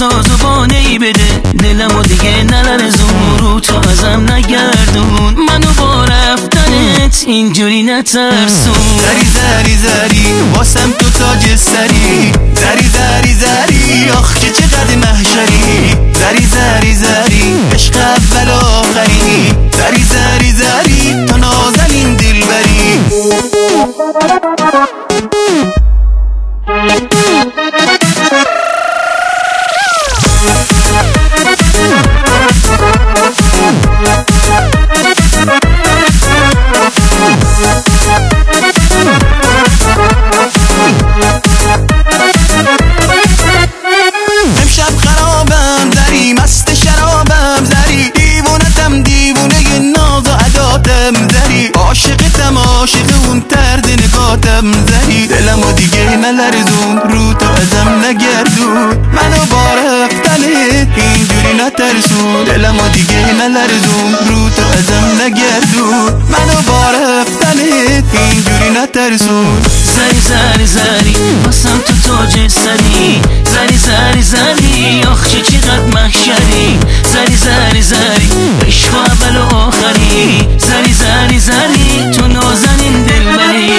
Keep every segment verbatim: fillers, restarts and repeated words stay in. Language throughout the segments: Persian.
سازوانه‌ای بده، دلمو دیگه نلرزون، رو تو ازم نگردون، منو با رفتنت اینجوری نترسون. زری زری زری واسم تو تاج سری، زری زری زری آخ که چقدر محشری، زری زری زری عشق اول آخری، زری زری زری تو نازنین دلبری. امشب خرابم زری، مست شرابم زری، دیوونتم دیوونه ناز و عداتم زری، عاشقتم عاشق اون طرز نگاتم زری، دلمو دیگه نلرزون، رو تو ازم نگردون، منو با رفتنت اینجوری نترسون، دلمو دیگه نلرزون، رو تو ازم نگردون، منو با رفتنت اینجوری نترسون. زری زری زری واسم تو تاج سری، زری زری زری آخ چه چقدر محشری، زری زری زری عشق اول و آخری، زری زری زری تو نازنین دلبری.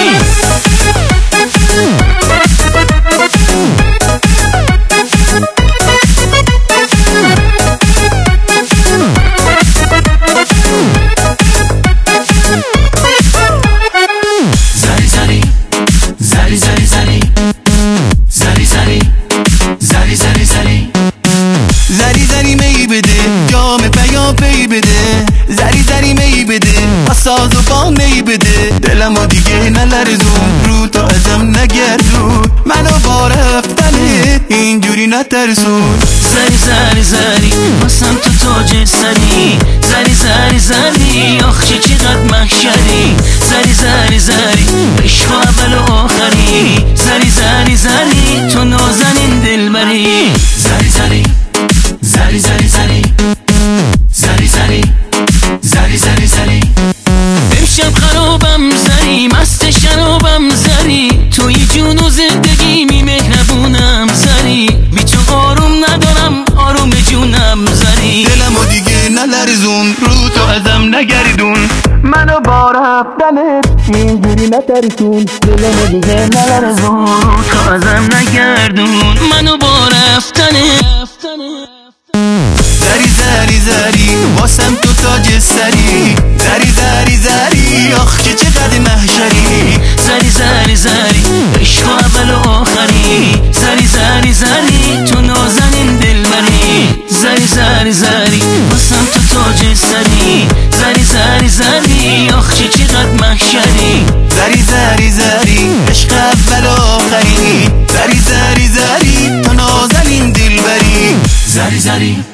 زری زری زری زری زری زری زری زری زری زری می بده، جام پیام پی بده، زری زری می بده، ساز و با می بده، دلمو دیگه نلرزون، رو تو ازم نگردون، منو با رفتنت اینجوری نترسون. زری زری زری واسم تو تاج سری، زری زری زری آخ چه چقدر محشری، زری زری زری عشق اول و آخری، زری زری زری تو نازنین دلبری. زری زری زری زری زری زری زری زری زری زری امشب خرابم زری، مست شرابم زری، توی جون و زندگی می مهربونم زری، بی تو آروم ندارم آروم جونم زری، دلمو دیگه نلرزون، رو تو ازم نگردون، منو با رفتنت اینجوری نترسون، دلمو دیگه نلرزون، رو تو ازم نگردون، منو با رفتنت. زری زری زری واسم تو تاج سری، زری زری زری آخ که چقدر محشری، زری زری زری عشق اول و آخری، زری زری زری تو نازنین دلبری. زری زری زری واسم تو تاج سری، زری زری زری آخ چه چقدر محشری، زری زری زری عشق اول و آخری، زری زری زری تو نازنین دلبری. زری زری